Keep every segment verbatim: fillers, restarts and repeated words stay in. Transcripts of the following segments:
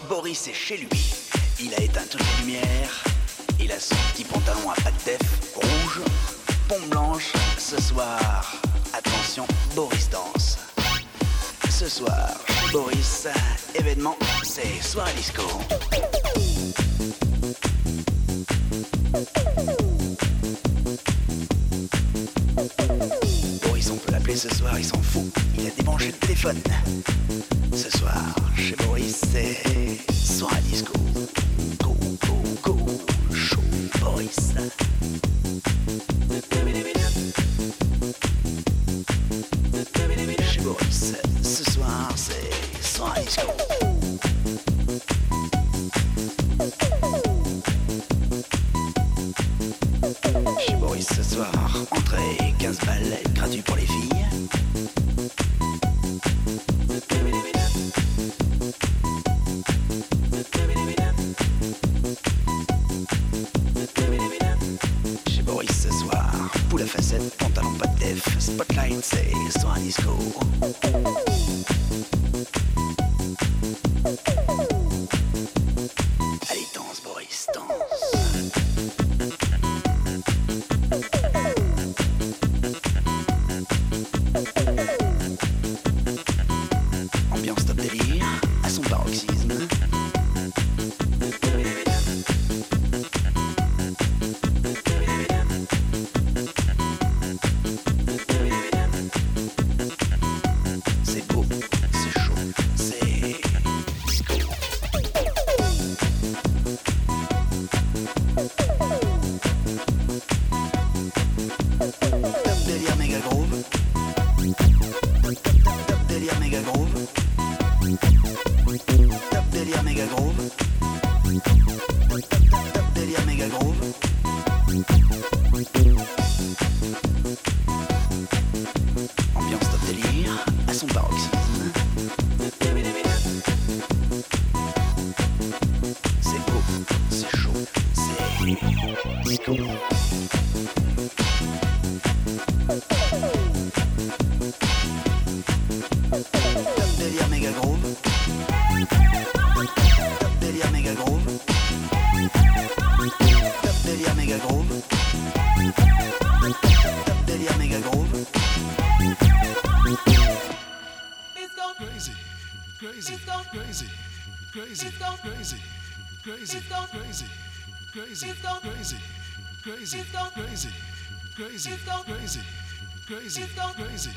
Boris est chez lui. Il a éteint toutes les lumières. Il a son petit pantalon à pattes def rouge, pompe blanche. Ce soir, attention, Boris danse. Ce soir, chez Boris, événement, c'est soirée disco. Boris, on peut l'appeler ce soir, il s'en fout. Il a débranché le téléphone. Ce soir, chez Boris, c'est soirée disco. Go, go, go, show Boris. Chez Boris, ce soir, c'est soirée disco. Chez Boris, ce soir, entrée quinze balles, gratuit pour les filles. Chez Boris ce soir, poule à facettes, pantalon pas de def, spotlight c'est soir disco. Allez danse Boris, danse. Ambiance top délire, à son paroxysme. C'est beau, c'est chaud, c'est disco. Top délire méga groove. Top délire méga groove. Top délire méga groove. Top délire méga groove. Ambiance top délire à son paroxysme. C'est beau, c'est chaud, c'est disco. Top délire méga groove. Top délire méga groove. Top délire méga groove. Top délire méga groove. Crazy, crazy, crazy, crazy, crazy, crazy, crazy, crazy, crazy, crazy, crazy, crazy, crazy, crazy, crazy, crazy,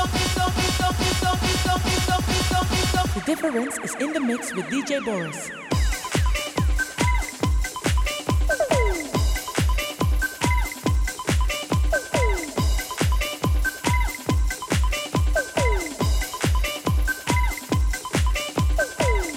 The difference is in the mix with D J Boris.